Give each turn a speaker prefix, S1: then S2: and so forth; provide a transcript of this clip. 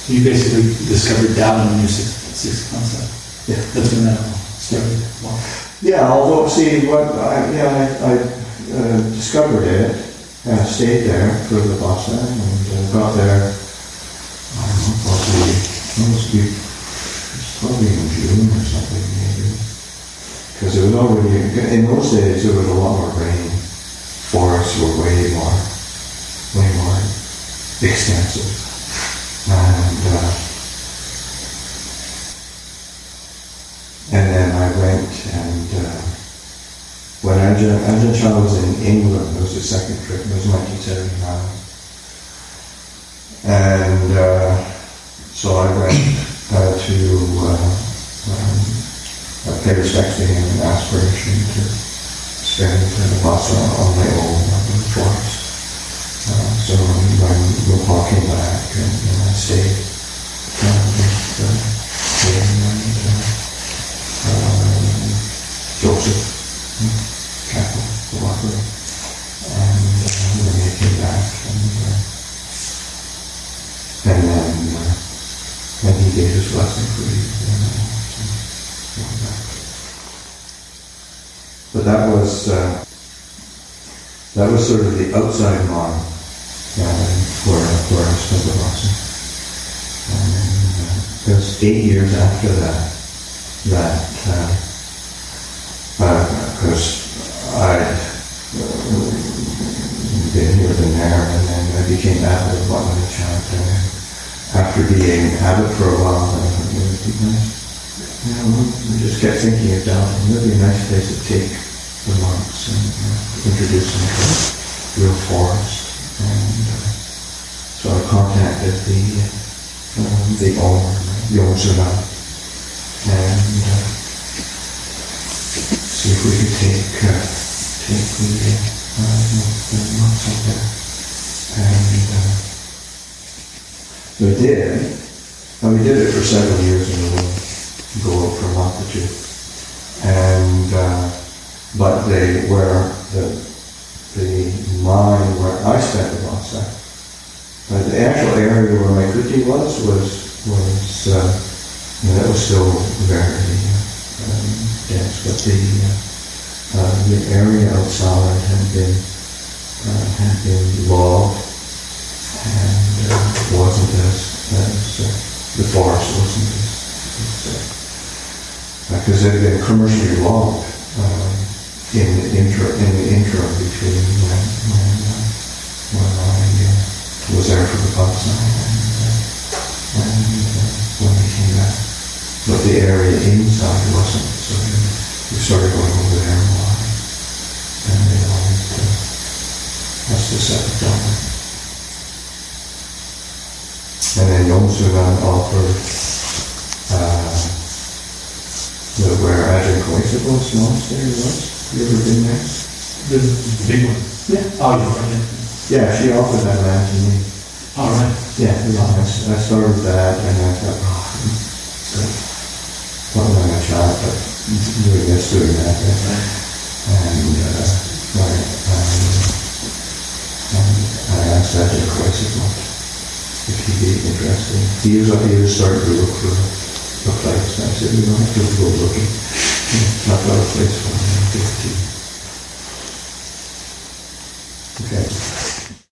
S1: You basically discovered Down in your sixth concept.
S2: Yeah.
S1: That's when that all started. Wow.
S2: Yeah, although, see, I discovered it, and I stayed there for the Vasa, and got there, I don't know, probably in June or something, maybe. Because it was already, in those days, there was a lot more rain. Forests were way more extensive. And then I went and when Ajahn Chah was in England, it was his second trip, it was 1979. And so I went to pay respects to him and ask permission to spend the Vasa on my own in the forest. So when Wilpaul came back and I stayed with him and Joseph, Catholic, the Walker, and then he came back and then he gave his blessing for you. But that was sort of the outside mind for I spent the Vasa. And it was 8 years after that because I'd been here and there, and then I became abbot of Bhatmana Chant, and after being abbot for a while, I thought it would be nice. I just kept thinking it down. It would be a nice place to take the monks and introduce them to real forest. And so I contacted the owner, Yomsuna, and see if we could take the monks up there. And we did. And we did it for several years in a row. Go up for a month or two. And but the mine where I spent the Vasa, the actual area where my kuti was that was still very dense, but the area outside had been logged and wasn't as the forest wasn't as because it had been commercially logged in the interim between when I was there for the Vasa and when we came back. But the area inside wasn't, so we started going over there more, and they wanted us to set it down. And then Yomsunan offered where Ajahn Koisiko's monastery was. You ever been there?
S1: The big one?
S2: Yeah.
S1: Oh, you're right.
S2: Yeah, she offered that land to me.
S1: All right.
S2: Yeah, I started that, and I thought, what am I going to try, but doing this, doing that. And I asked Ajahn Koisiko if he'd be interested. He was starting to look for a place. I said, you don't have to go looking. I've got a place for him. Okay.